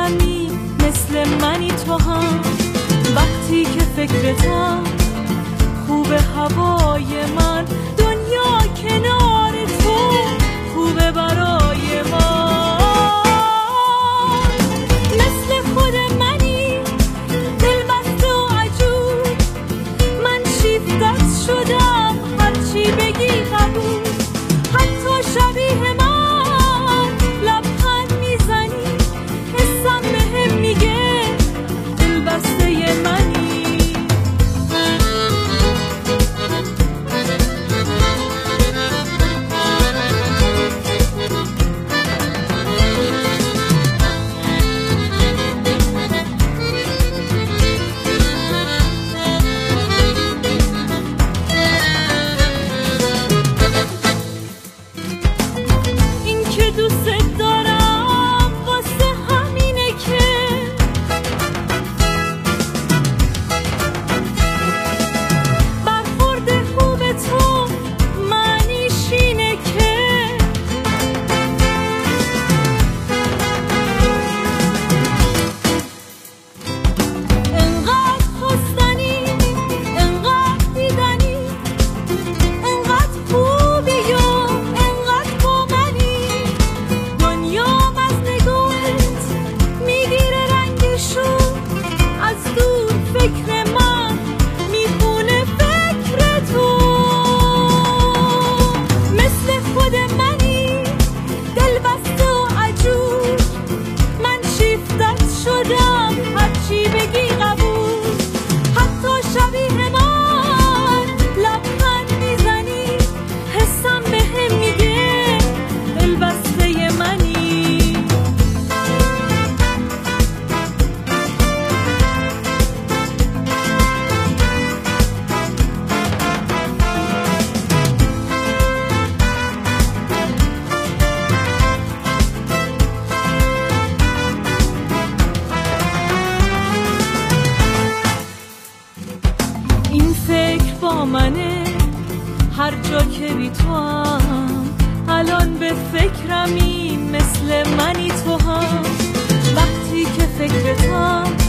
فکرمی مثل منی تو هم. وقتی که فکرتم خوبه هوای من، دنیا کنار تو خوبه برای من. مثل خود منی دلبسته و عجول، من شیفتت شدم هرچی بگی قبول. حتی شبیه من لبخند میزنی، حسم بهم میگه دلبسته منی. منه هر جا که بی تو هم، الان به فکرمی مثل منی تو هم. وقتی که فکرتم